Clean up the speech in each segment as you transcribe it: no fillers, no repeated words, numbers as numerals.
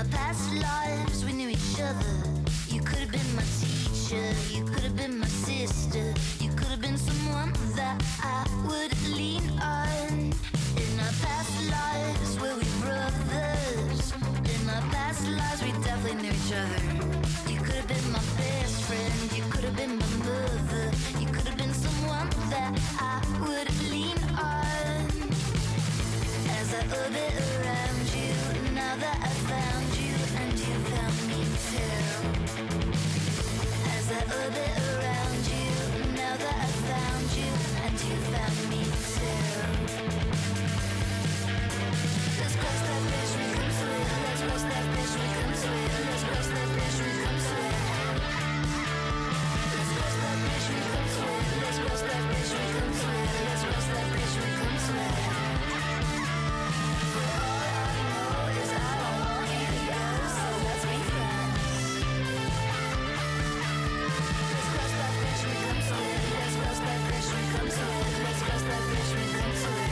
past lives we knew each other. You could have been my teacher, you could have been my sister, you could have been someone that I would lean on. In our past lives were we brothers. In our past lives we definitely knew each other. You could have been my best friend, you could have been my mother, you could have been someone that I would lean on. As I orbit around you, now that I found you and you found me too. As I orbit around you, now that I found you and you found me too. Let's cross that bridge when we come to it. Let's cross that bridge when we come to it. Let's cross that bridge when we come to it. Let's cross that bridge when we come to it. Let's cross that bridge when we come to it. Let's cross that bridge when we come to it. For all I know is I don't want you to go, so let's be friends. Let's cross that bridge when we come to it. Let's cross that bridge when we come to it. Let's cross that bridge when we come to it.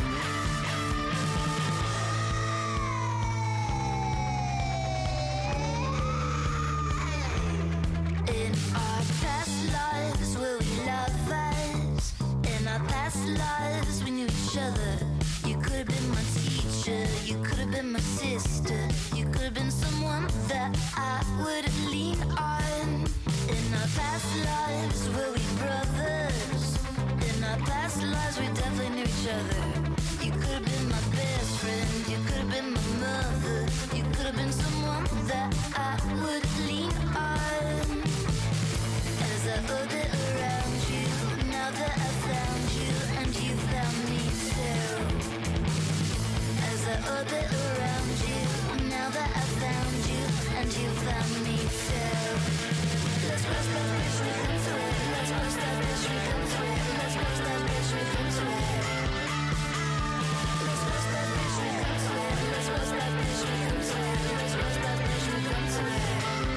In our past lives were we lovers. In our past lives we knew each other. You could have been my teacher, you could have been my sister, you could have been someone that I would lean on. In our past lives were we brothers. In our past lives we definitely knew each other. You could have been my best friend, you could have been my mother, you could have been someone that I would lean on. As I orbit around you, now that I found you and you found me too. As I orbit around you, now that I found you and you found me too. Let's cross that bridge when we come to it. Let's cross that bridge when we come to it. Let's cross that bridge when we come to it. Let's cross that bridge when we come to it. Let's cross that bridge when we come to it. Let's cross that bridge when we come to it.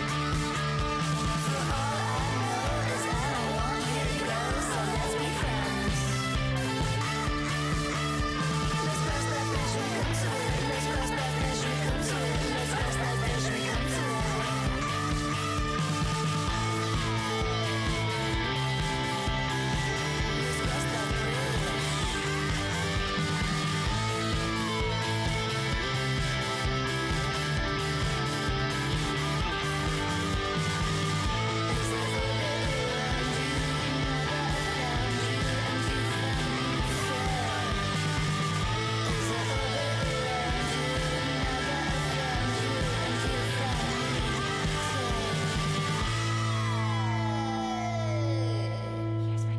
For all I know is I don't want you to go, so let's be friends. Let's cross that bridge when we come to it. Let's cross that bridge when we come to it. Let's cross that bridge when we come to it. Let's cross that bridge. As I orbit around you, now that I found you and you found me too. As I orbit around you, now that I found you and you found me too. Here's my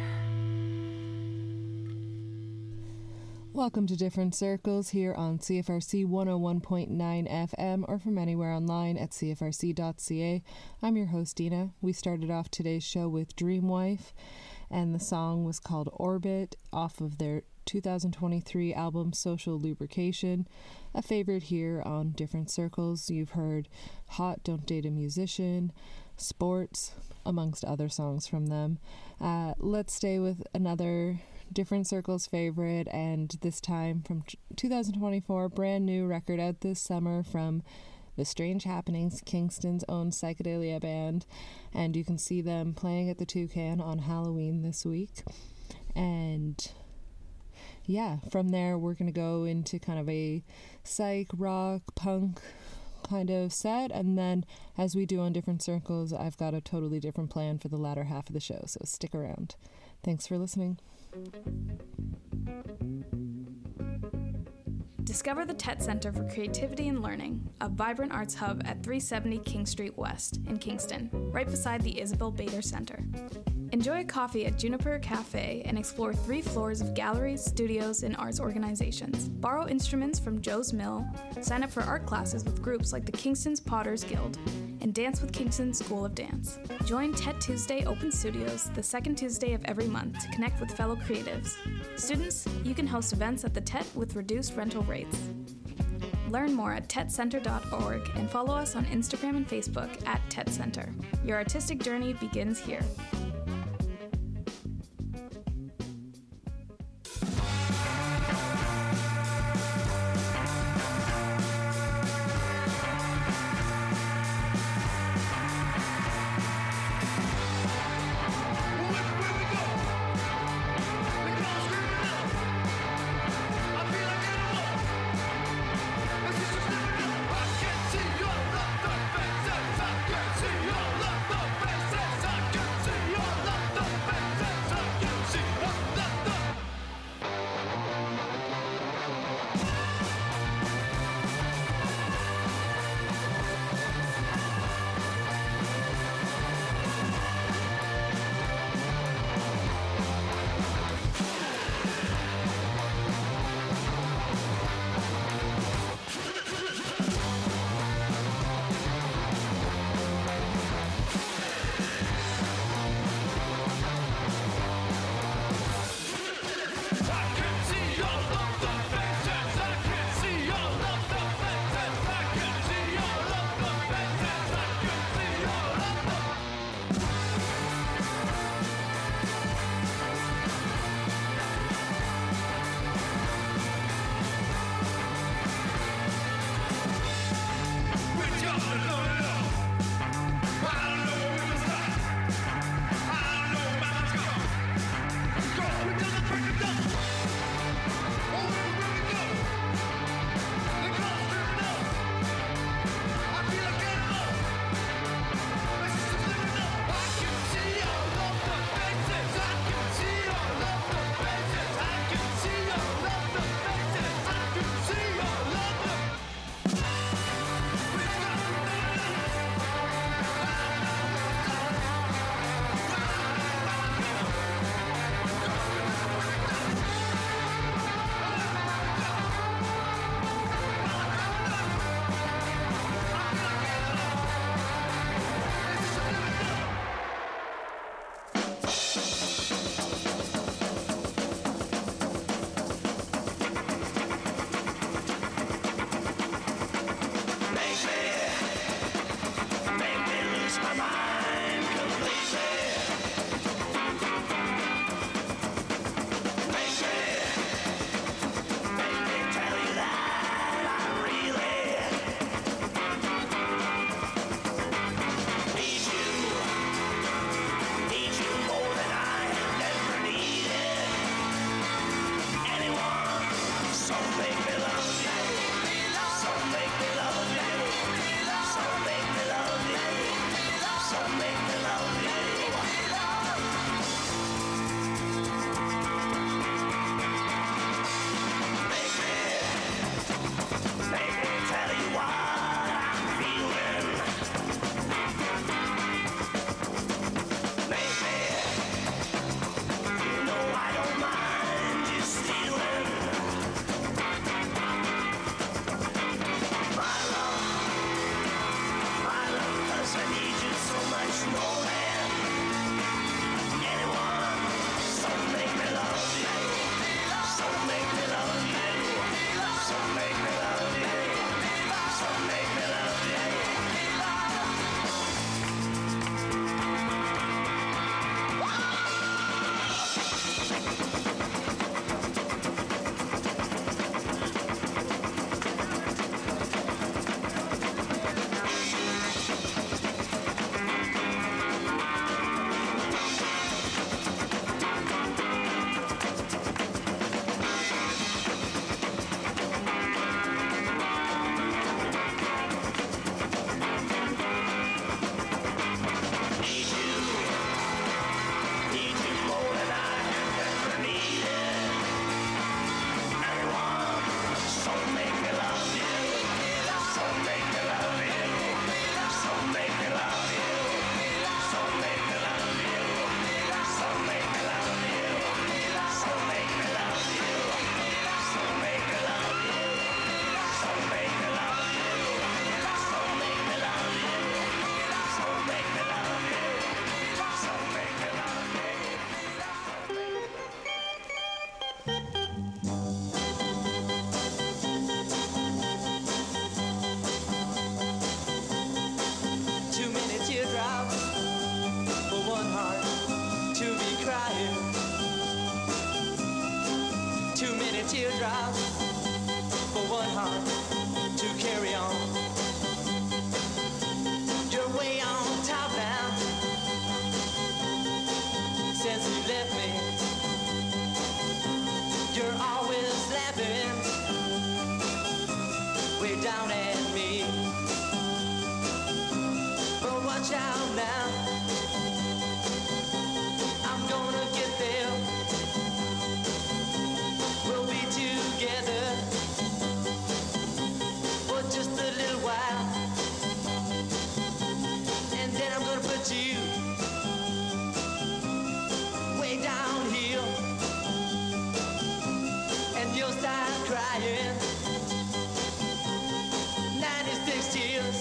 number. Welcome to Different Circles here on CFRC 101.9 FM or from anywhere online at cfrc.ca. I'm your host Dina. We started off today's show with Dreamwife and the song was called Orbit off of their 2023 album Social Lubrication. A favorite here on Different Circles. You've heard Hot, Don't Date a Musician, Sports, amongst other songs from them. Let's stay with another Different Circles favorite, and this time from 2024, brand new record out this summer from The Strange Happenings, Kingston's own psychedelia band, and you can see them playing at the Toucan on Halloween this week. And yeah, from there we're going to go into kind of a psych, rock, punk kind of set, and then as we do on Different Circles, I've got a totally different plan for the latter half of the show, so stick around. Thanks for listening. Discover the TET Center for Creativity and Learning, a vibrant arts hub at 370 King Street West in Kingston, right beside the Isabel Bader Center. Enjoy a coffee at Juniper Cafe and explore 3 floors of galleries, studios, and arts organizations. Borrow instruments from Joe's Mill, sign up for art classes with groups like the Kingston's Potters Guild, and dance with Kingston School of Dance. Join TET Tuesday Open Studios the second Tuesday of every month to connect with fellow creatives. Students, you can host events at the TET with reduced rental rates. Learn more at tetcenter.org and follow us on Instagram and Facebook at TET Center. Your artistic journey begins here. down at me. But watch out now, I'm gonna get there. We'll be together for just a little while, and then I'm gonna put you way down here, and you'll start crying. 96 tears.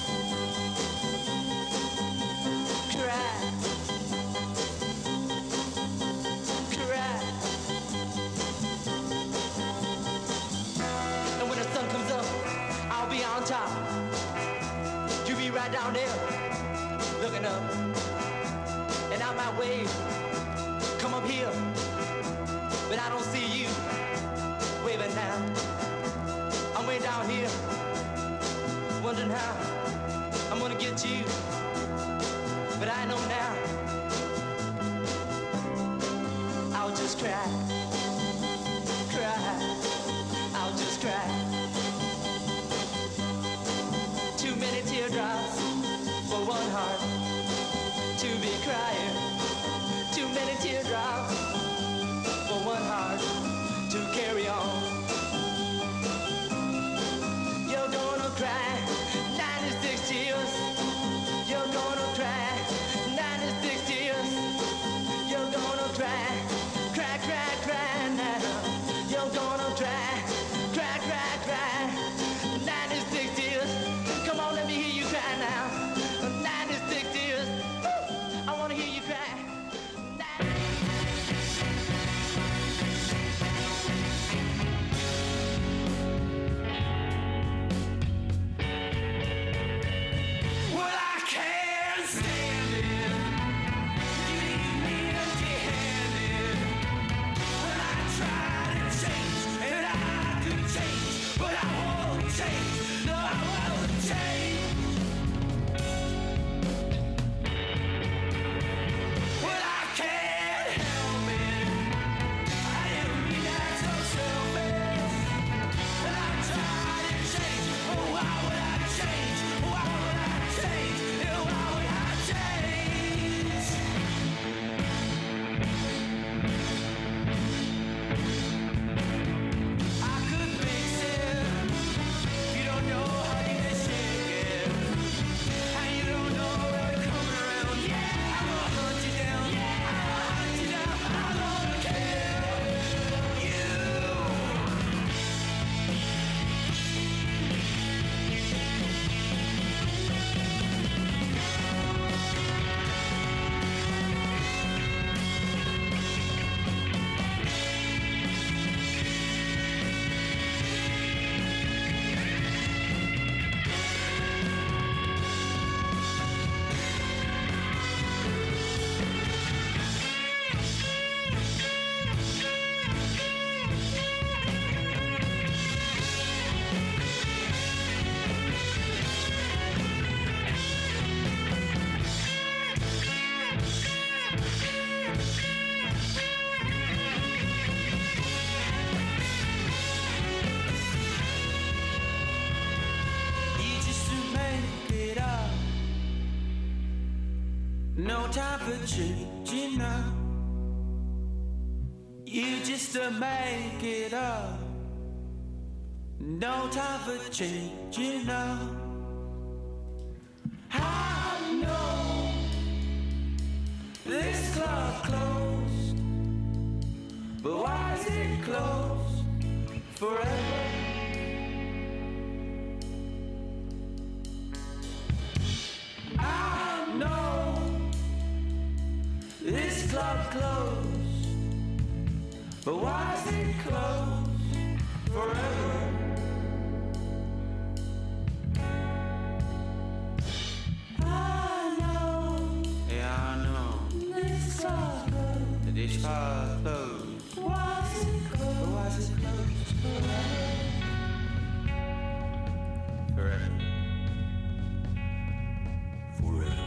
Cry. Cry. And when the sun comes up, I'll be on top. You be right down there, looking up. And out my way, come up here, but I don't see you waving now. I'm way down here, wondering how I'm gonna get to you, but I know now. I'll just cry, cry, I'll just cry. Too many teardrops for one heart to be crying. Too many teardrops for one heart to carry on. You're gonna cry 96 tears. You're gonna cry 96 tears. You're gonna cry, cry, cry, cry now. You're gonna cry, cry, cry, cry 96 tears. Come on, let me hear you cry now. 96 tears. Woo! I wanna hear you cry. Well, I can't stand it. You leave me empty-handed. When I try to change, and I could change, but I won't change. No, I won't change. Well, I can't help it. I didn't mean to act so selfish. And I try to change. Oh, why would I change? Why would I change? And why would I change? I could fix it. You don't know how you can shake it. And you don't know where we're coming around. Yeah, I'm gonna hunt you down. Yeah, I'm gonna hunt you down. I'm gonna kill you. You just to make it up. No time for changing now. You just to make it up. No time for changing now. I know this club closed, but why is it closed forever? I know this club closed, but why is it closed forever? I know. Yeah, I know. This club closed. This club closed. Why is it closed? But why is it closed forever? Forever. Forever.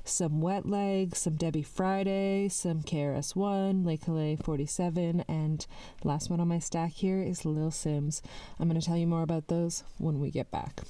some Wet Leg, some Debbie Friday, some KRS-One, Lake Calais 47, and last one on my stack here is Lil Sims. I'm going to tell you more about those when we get back.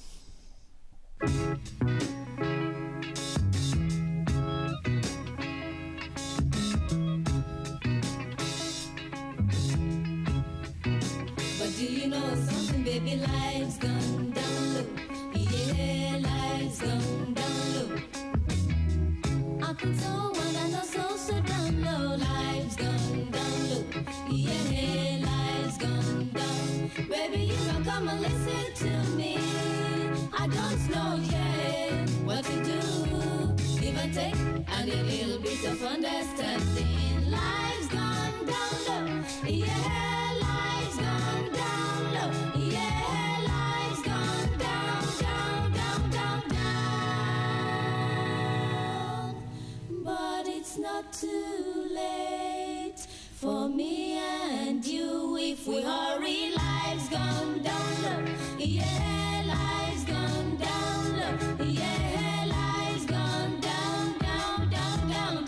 Do you know something, baby? Life's gone down low. Yeah, life's gone down low. I've been so one and so down low. Life's gone down low. Yeah, life's gone down. Baby, you can come and listen to me. I don't know yet what to do. Give and take and a little bit of understanding. Life's gone down low. Yeah, life's gone down low. Yeah, life's gone down, down, down, down, down. But it's not too late for me and you if we hurry. Life's gone down low. Yeah, life's gone down low. Yeah, life's gone down, down, down, down,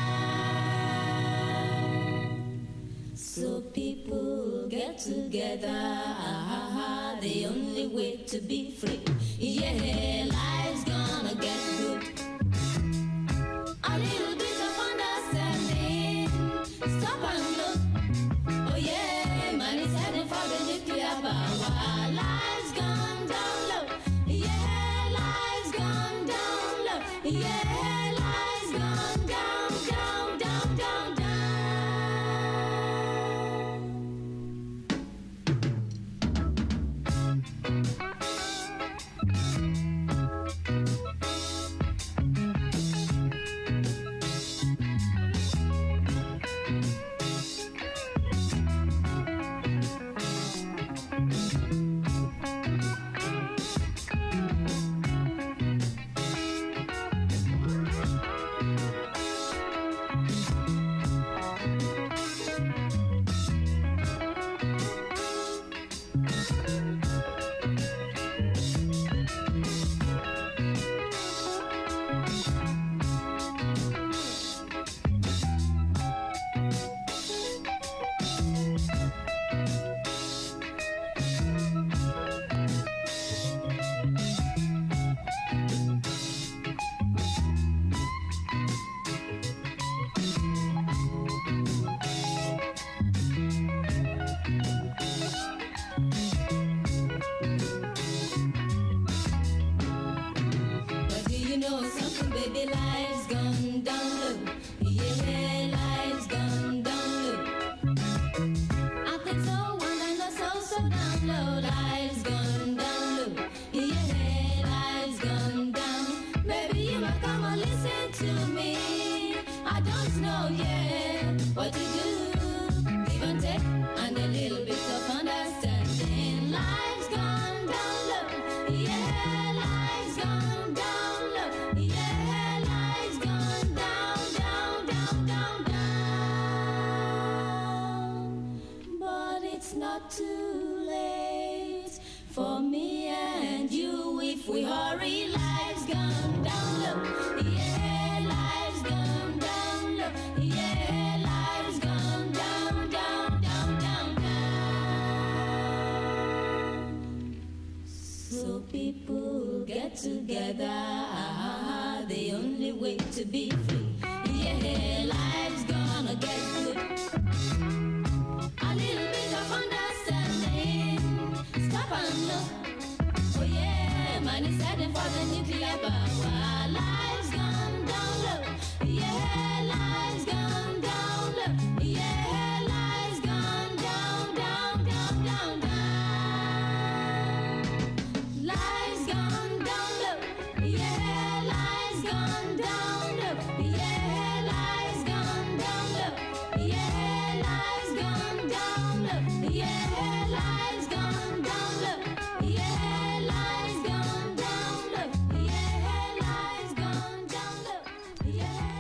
down. So people get together, the only way to be free. Yeah, life's gonna get good. A little bit of understanding. Stop and look. Oh yeah, man is heading for the nuclear power. Life's gone down low. Yeah, life's gone down low. Yeah, life's gone down, down, down, down, down. But do you know something, baby? Life's gone down low. Yeah, life's gone down low. I think so, one and so down low. Life's gone down low. Yeah, life's gone down. Baby, you might come and listen to me. I don't know yet what to do. Give and take and a little bit of understanding. Life's gone down low. Yeah, life's gone down low. Yeah, life's gone down, down, down, down, down. But it's not too late for me and you if we hurry. Life's gone down low. Yeah, life's gone down low. Yeah, life's gone down, down, down, down, down. So people get together, the only way to be free. Yeah, life's gonna get good. A little bit of understanding. Stop and look. Oh yeah, man is heading for the nuclear power. Life's gone down low. Yeah, life's gone down low. Yeah, life's gone down, down, down, down, down. Life's gone down low. Yeah, life's gone down low. Yeah, life's gone down low. Yeah, life's gone down low. Yeah, life's gone down low. Yeah, life's gone down low. Yeah, life's gone down low. Yeah.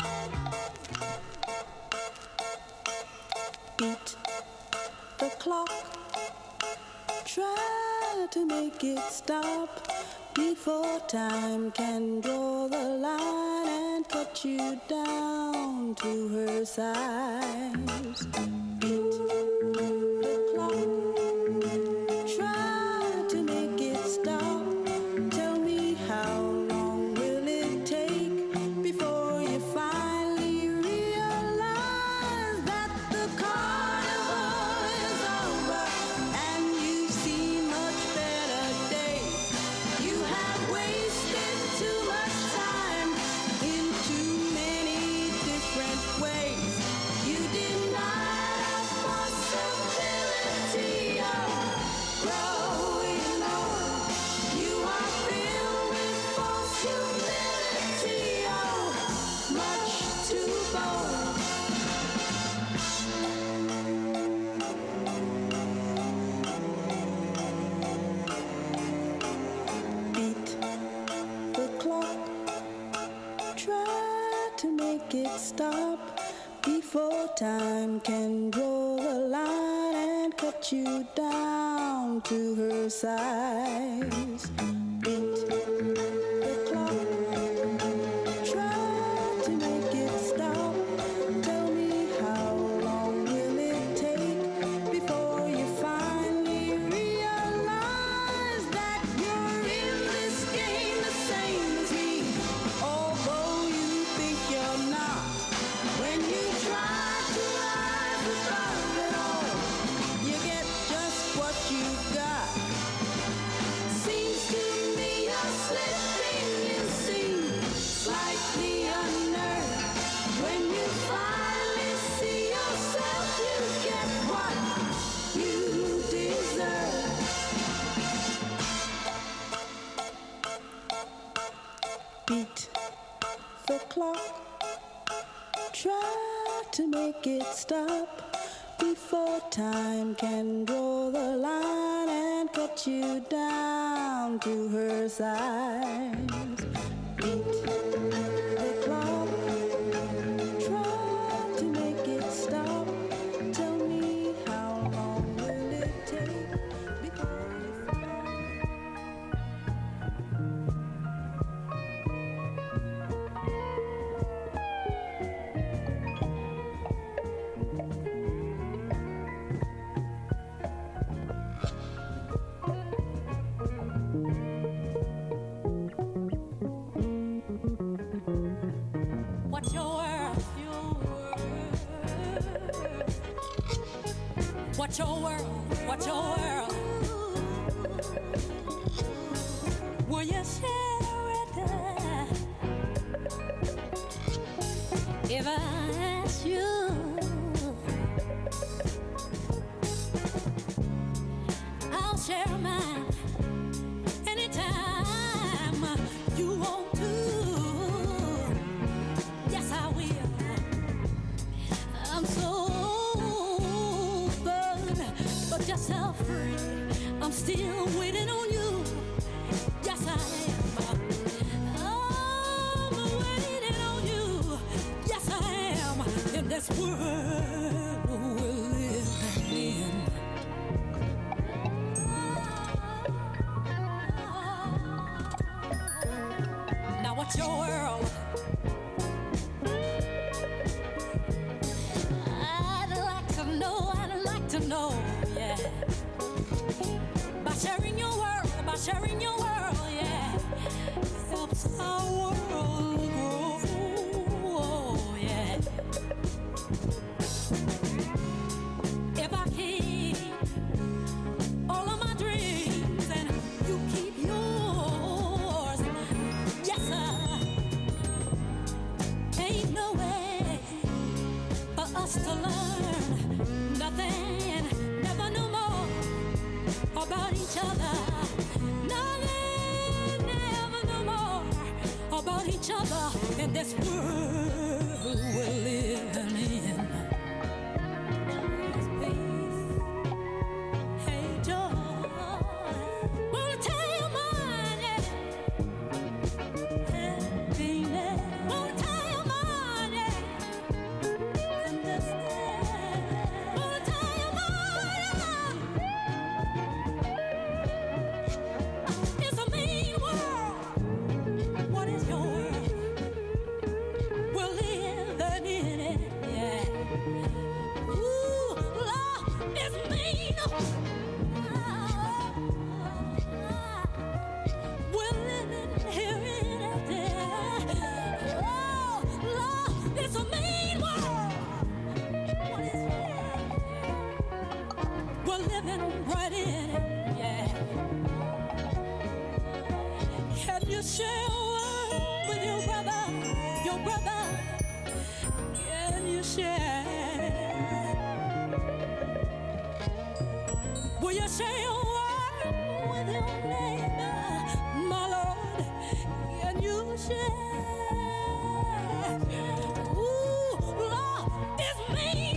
Beat the clock, try to make it stop, before time can draw the line and cut you down to her size. Beat the clock, try to make it stop. Tell me how long will it take before you finally realize that the carnival is over and you've seen much better days. You have wasted too much time in too many different ways. You denied us possibility of growing old. You are filled with false humility, oh, much too bold. Beat the clock, try to make it stop before time can draw the line and cut you down to her size. Beat the clock, try to make it stop. Tell me how long will it take before you finally realize that you're in this game the same as me, although you think you're not. When you try to rise above it all, you get just what you got. Seems to me you're slipping, you seem slightly unnerved. When you finally see yourself, you get what you deserve. Beat the clock, try to make it stop before time can draw the line and cut you down to her size. Beat the clock, try to make it stop. Tell me how long will it take before you find. What's your world? What's your world? What's your world? Will you share it? If I ask you, I'll share mine anytime you want to. Yes, I will. I'm so but just so free. I'm still waiting on you. Yes, I am. I'm waiting on you. Yes, I am. In this world we're living in. Now, what's your world? I'd like to know, yeah. By sharing your world, yeah, helps our world grow, yeah. If I keep all of my dreams and you keep yours, yes, sir, ain't no way for us to learn nothing, never no more about each other. Nothing, never no more about each other in this world we're living in. Peace, hey, joy. Wanna tell you mine, yeah. Hey, baby. Wanna tell you mine, yeah. Understand. Wanna tell you mine, yeah. It's a mean world. share a word with your brother? Can you share? Will you share a word with your neighbor, my Lord? Can you share? Ooh, Lord, it's mean.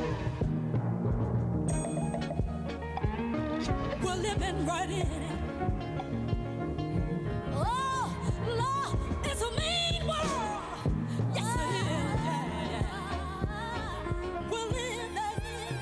We're living right in it. Oh, Lord, it's a mean world. Yes, it is. We're living in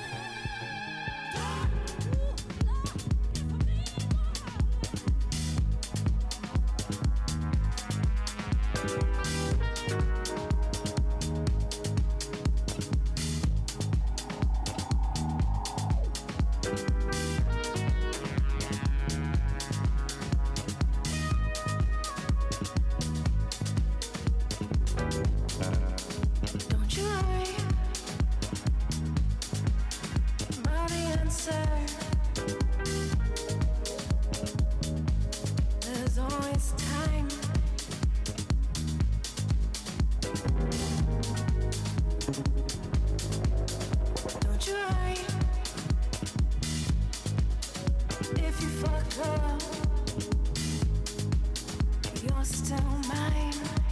Don't you worry about the answer. There's always time. Don't you worry if you fuck up. You're still mine.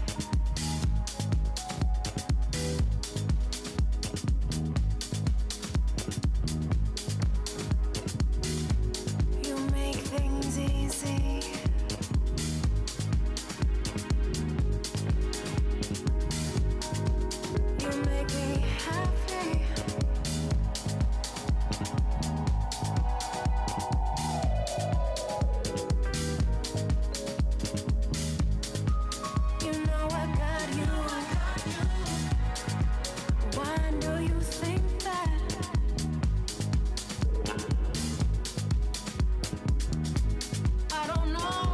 You make things easy. You make me happy. You know I got you. Why do you think that? I don't know.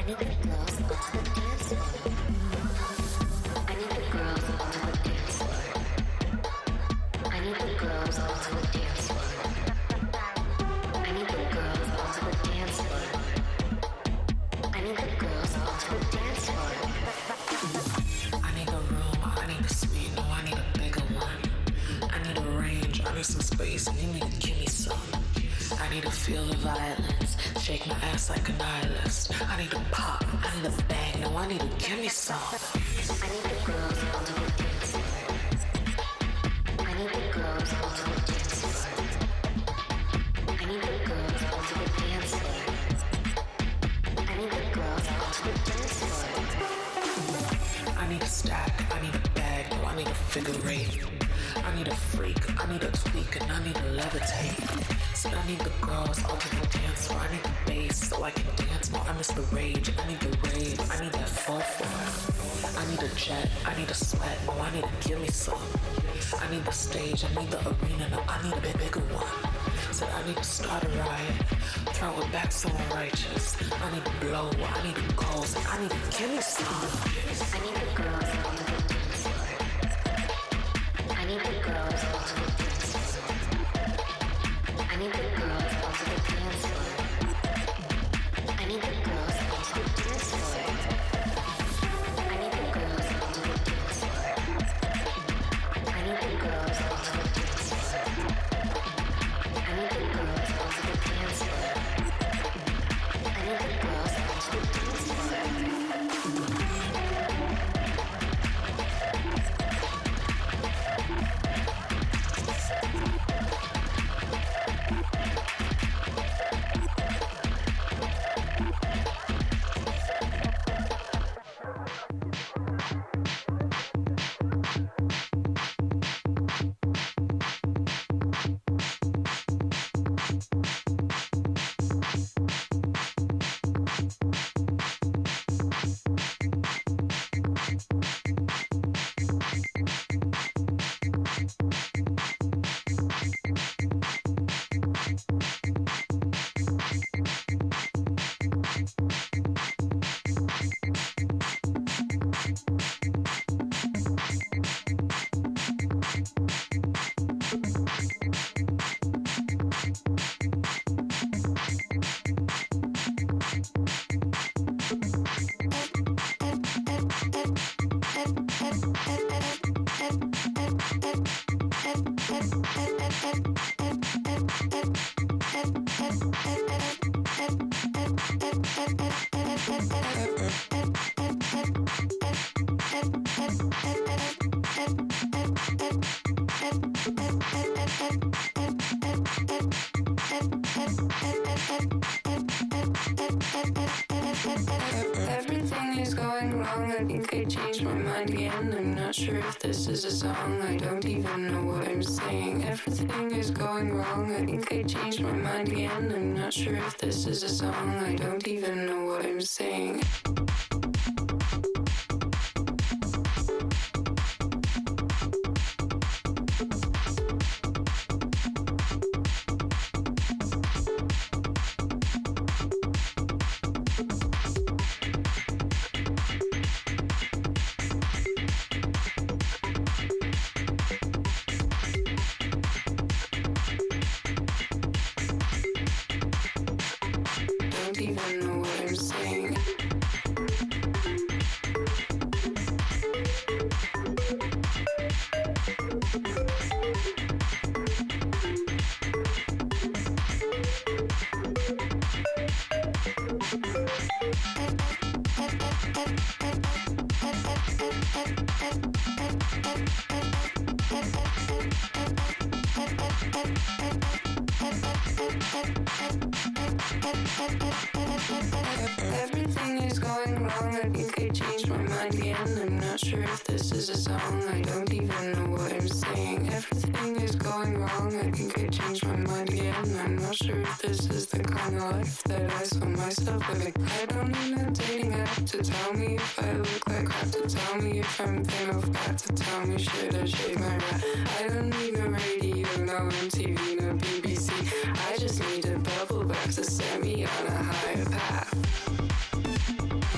Everything is going wrong. I think I changed my mind again. I'm not sure if this is a song. I don't even know what I'm saying. Everything is going wrong. I think I changed my mind again. I'm not sure if this is a song. I don't even know what I'm saying. Everything is going wrong. I think I changed my mind again. I'm not sure if this is a song. I don't even know what I'm saying. Everything is going wrong. I think I changed my mind again. I'm not sure if this is the kind of life that I saw myself living. I don't need a dating app to tell me if I look like crap, to tell me if I'm thin or fat, to tell me should I shave my rat. I don't need no radio, no MTV, no BBC. I just need a bubble bath to set me on a higher path.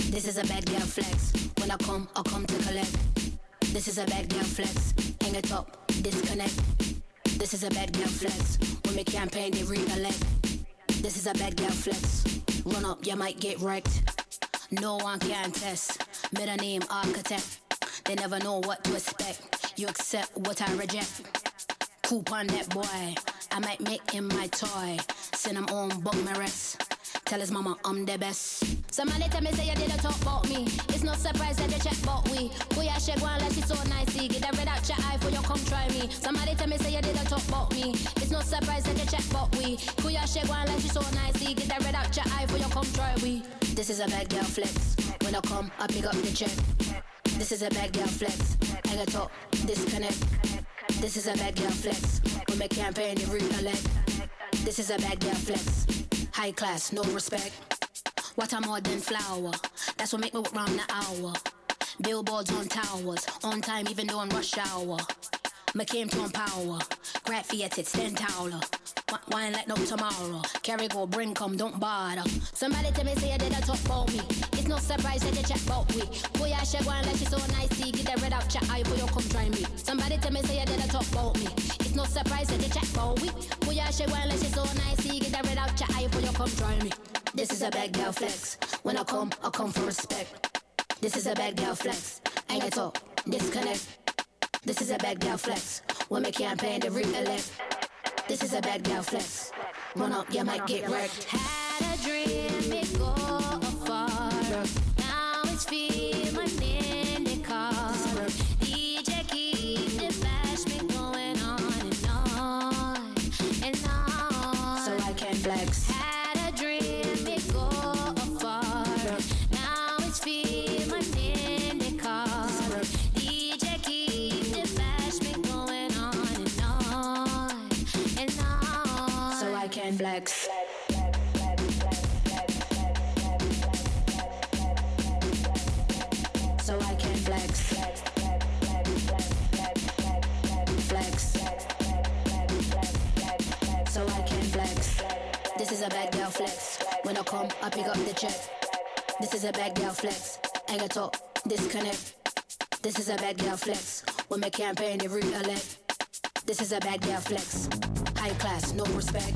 This is a bad girl flex. When I come to collect. This is a bad girl flex. Hang it up, disconnect. This is a bad girl flex. When we campaign, they recollect. This is a bad girl flex. Run up, you might get wrecked. No one can test. Middle name architect. They never know what to expect. You accept what I reject. Coupon that boy. I might make him my toy. Send him home, book my rest. Tell his mama I'm the best. Somebody tell me say you didn't talk about me. It's no surprise that you check about we. Kuya shake one like she so nicey. Get that red out your eye for you come try me. Somebody tell me say you didn't talk about me. It's no surprise that you check about we. Kuya shake one like she so nicey. Get that red out your eye for you come try we. This is a bad girl flex. When I come, I pick up the check. This is a bad girl flex. I got talk, disconnect. This is a bad girl flex. When my campaign, they recollect. This is a bad girl flex. High class, no respect. What I'm more than flower. That's what make me work round the hour. Billboards on towers. On time even though I'm rush hour. Me came to empower. Grab Fiat, stand taller. Wine like no tomorrow. Carry go, bring come, don't bother. Somebody tell me say you didn't talk about me. It's no surprise that you chat about we. Boy, I shake wine like she so nicey. Get that red out your eye for you come try me. Somebody tell me say you didn't talk about me. It's no surprise that you chat about we. Boy, I shake wine like she so nicey. Get that red out your eye for you come try me. This is a bad girl flex. When I come for respect. This is a bad girl flex. Ain't it talk, disconnect. This is a bad girl flex. When me campaign to recollect. This is a bad girl flex. Run up, you might get wrecked. Had a dream, it go afar. Now it's feeling in the car. DJ keep the flashback going on and on and on. So I can flex. Had a dream, it go afar. Now it's feeling in the car. DJ keep the flashback going on and on and on. So I can flex. So I can flex. Flex. So I can flex. This is a bad girl flex. When I come, I pick up the check. This is a bad girl flex. I got talk, disconnect. This is a bad girl flex. When my campaign, they recollect. This is a bad girl flex. High class, no respect.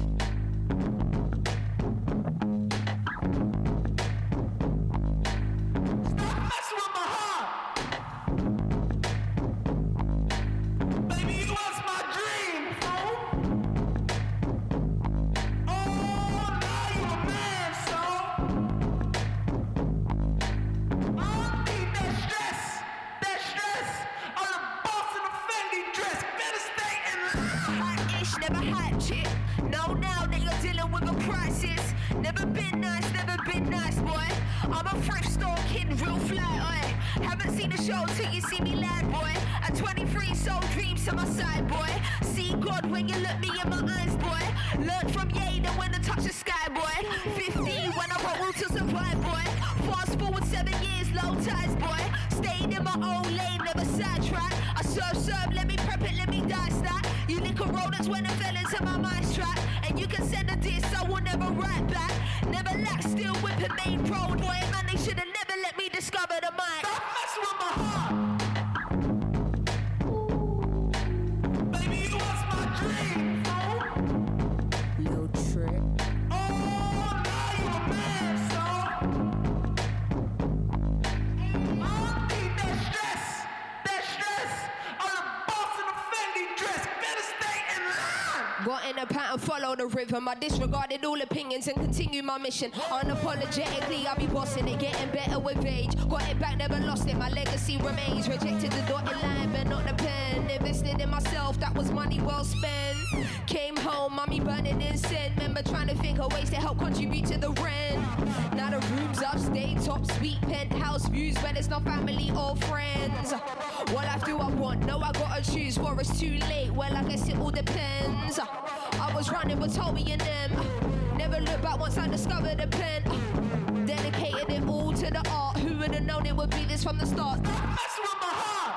Follow the rhythm. I disregarded all opinions and continue my mission. Unapologetically, I'll be bossing it, getting better with age. Got it back, never lost it. My legacy remains. Rejected the dotted line, but not the pen. Invested in myself, that was money well spent. Came home, mommy burning incense. Remember trying to think of ways to help contribute to the rent. Now the rooms upstate, top suite, penthouse views, where there's no family or friends. What life do I want? No, I gotta choose. Or it's too late. Well, I guess it all depends. I was running with Toby and them. Never looked back once I discovered the pen. Dedicated it all to the art. Who would have known it would be this from the start? Mess with my heart.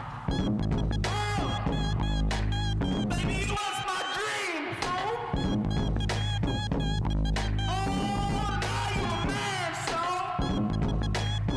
Baby, you was my dream. Oh, now you a man, so.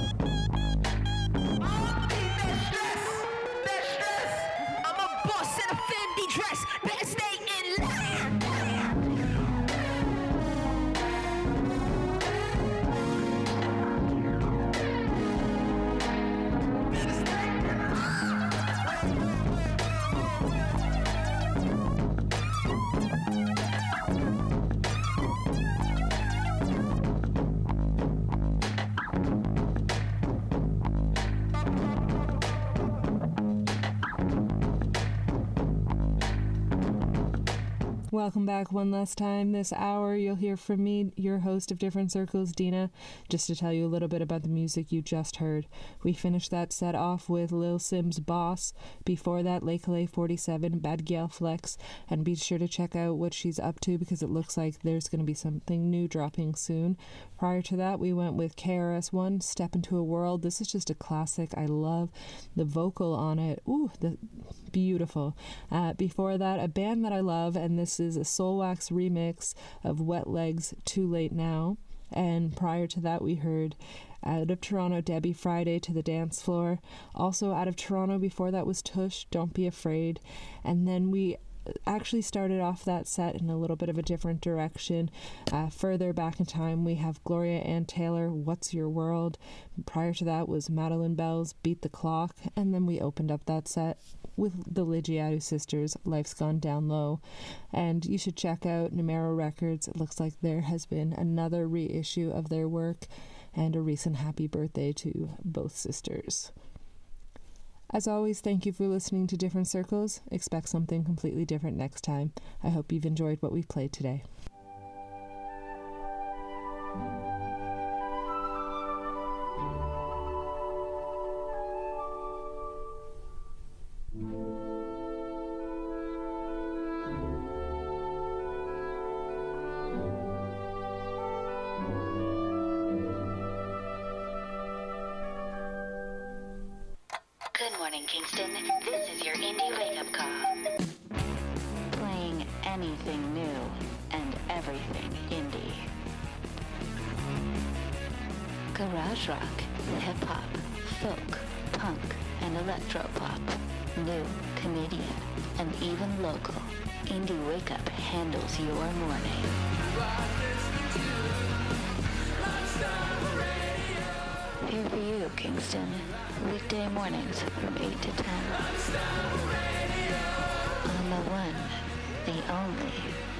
Welcome back one last time. This hour you'll hear from me, your host of Different Circles, Dina, just to tell you a little bit about the music you just heard. We finished that set off with Lil Sim's Boss. Before that, Lekele 47, Bad Gyal Flex, and be sure to check out what she's up to because it looks like there's going to be something new dropping soon. Prior to that, we went with KRS-One, Step Into a World. This is just a classic. I love the vocal on it. Ooh, beautiful. Before that, a band that I love, and this is a Soulwax remix of Wet Legs, Too Late Now. And prior to that, we heard out of Toronto, Debbie Friday, To the Dance Floor. Also out of Toronto before that was Tush, Don't Be Afraid. And then we actually started off that set in a little bit of a different direction. Further back in time, we have Gloria Ann Taylor, What's Your World. Prior to that was Madeline Bell's Beat the Clock. And then we opened up that set with the Ligiatu Sisters, Life's Gone Down Low. And you should check out Numero Records. It looks like there has been another reissue of their work, and a recent happy birthday to both sisters. As always, thank you for listening to Different Circles. Expect something completely different next time. I hope you've enjoyed what we've played today. Good morning, Kingston. This is your indie wake-up call. Playing anything new and everything indie. Garage rock, hip-hop, folk, punk, and electro-pop. New, Canadian, and even local. Indie Wake-Up handles your morning. Here for you, Kingston. Weekday mornings from 8 to 10. On the one, the only